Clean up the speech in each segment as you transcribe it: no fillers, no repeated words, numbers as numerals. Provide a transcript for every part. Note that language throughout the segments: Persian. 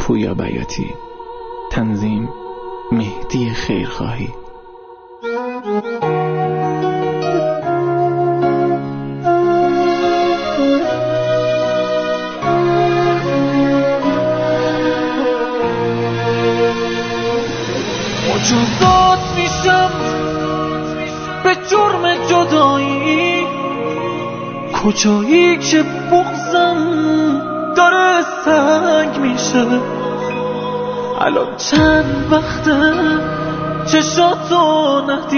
پویا بیاتی. تنظیم مهدی خیرخواهی. مجازات میشم به جرم جدایی، کجایی که بغضم داره سنگ میشه. الان چند وقته چشاتو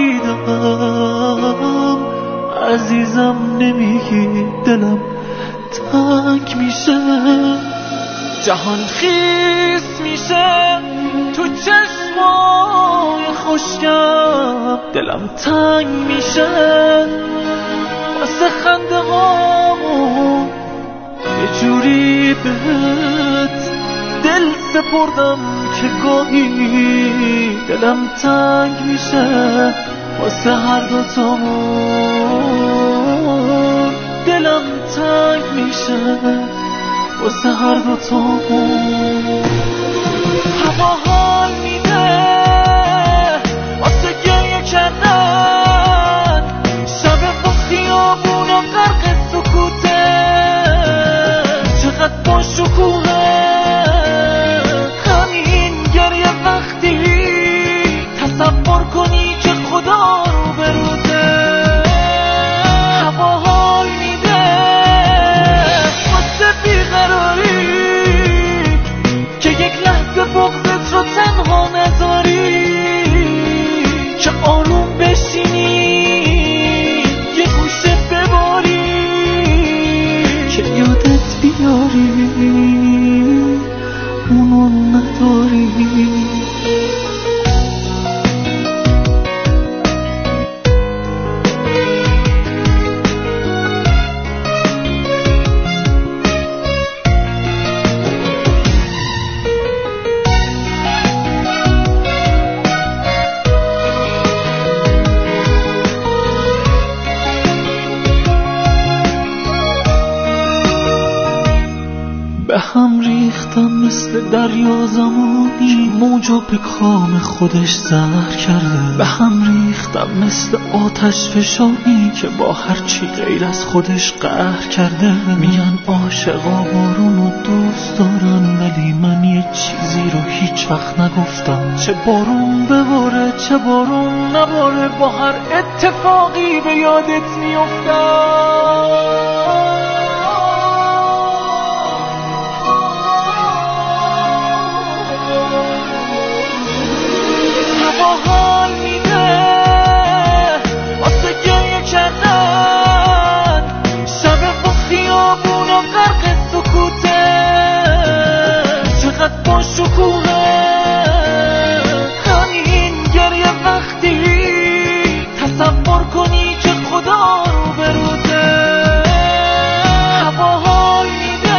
ندیدم، عزیزم نمیگی دلم تنگ میشه. جهان خیس میشه تو چشمای خشکم، دلم تنگ میشه واسه خنده هامون. یه جوری بهت دل سپردم که گاهی دلم تنگ میشه واسه هر دوتامون. دلم تنگ میشه واسه هر دوتامون. هوا حال میده واسه گریه کردن، شب با خیابون و غرق سکوته. چقدر با شکوهه همین گریه وقتی تصور کنی که خدا رو بروده. هوا حال میده واسه بیقراری که یک لحظه بغضت رو تنها نذاری، که آروم بشینی یه گوشه بباری، که یادت بیاری اونو نداری. به هم ریختم مثل دریا زمانی که موجو به کام خودش زهر کرده. به هم ریختم مثل آتش فشانی که با هرچی غیر از خودش قهر کرده. میگن عاشقا بارونو دوست دارن، ولی من یه چیزی رو هیچ وقت نگفتم. چه بارون بباره چه بارون نباره، با هر اتفاقی به یادت میافتم. حال میده واسه گریه کردن، شب با خیابون و غرق سکوته. چقدر با شکوهه همین گریه وقتی تصور کنی که خدا رو بروده. هوا حال میده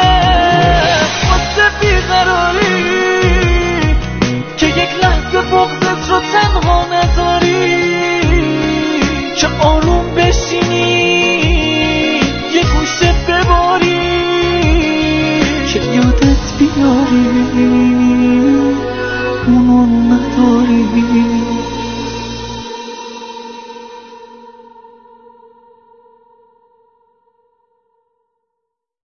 واسه بیقراری که یک لحظه بغضت رو تنها نذاری، که آروم بشینی یه گوشه بباری، که یادت بیاری اونو نداری.